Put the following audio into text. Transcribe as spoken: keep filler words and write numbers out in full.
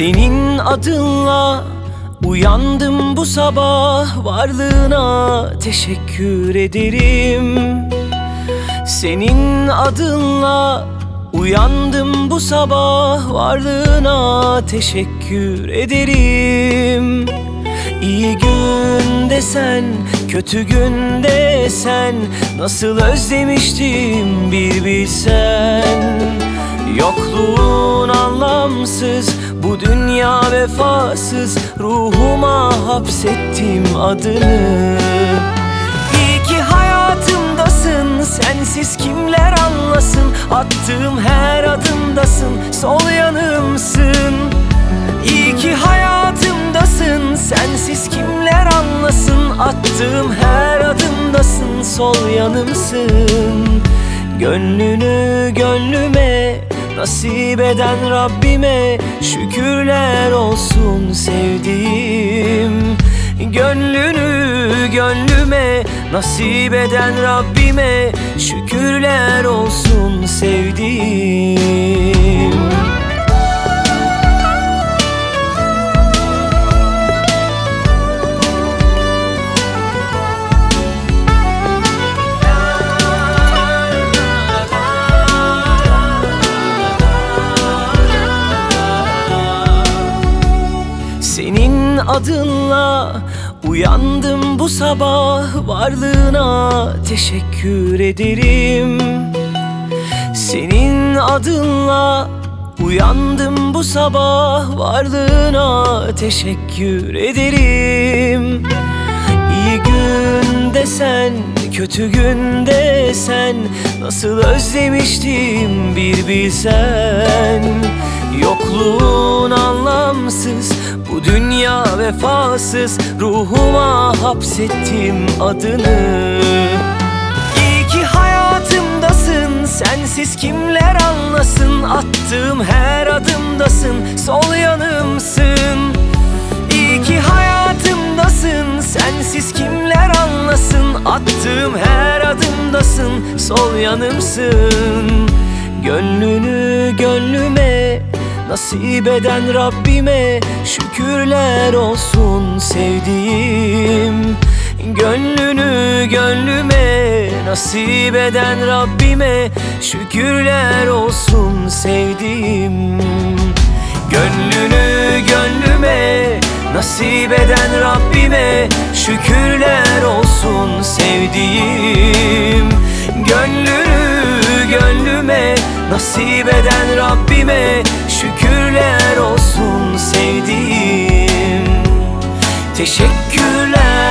Senin adınla uyandım bu sabah, varlığına teşekkür ederim. Senin adınla uyandım bu sabah, varlığına teşekkür ederim. İyi günde sen, kötü günde sen, nasıl özlemiştim bir bilsen. Yokluğun anlamsız, bu dünya vefasız, ruhuma hapsettim adını. İyi ki hayatımdasın, sensiz kimler anlasın, attığım her adımdasın, sol yanımsın. İyi ki hayatımdasın, sensiz kimler anlasın, attığım her adımdasın, sol yanımsın. Gönlünü gönlüme nasip eden Rabbime şükürler olsun sevdiğim. Gönlünü gönlüme nasip eden Rabbime şükürler olsun sevdiğim. Senin adınla uyandım bu sabah, varlığına teşekkür ederim. Senin adınla uyandım bu sabah, varlığına teşekkür ederim. İyi günde sen, kötü günde sen, nasıl özlemiştim bir bilsen. Yokluğun anlamsız, bu dünya vefasız, ruhuma hapsettim adını. İyi ki hayatımdasın, sensiz kimler anlasın, attığım her adımdasın, sol yanımsın. İyi ki hayatımdasın, sensiz kimler anlasın, attığım her adımdasın, sol yanımsın. Gönlünü gönlüme nasip eden Rabbime şükürler olsun sevdiğim. Gönlünü gönlüme nasip eden Rabbime şükürler olsun sevdiğim. Gönlünü gönlüme nasip eden Rabbime şükürler olsun sevdiğim. Gönlünü gönlüme nasip eden Rabbime şükürler olsun sevdiğim. Teşekkürler.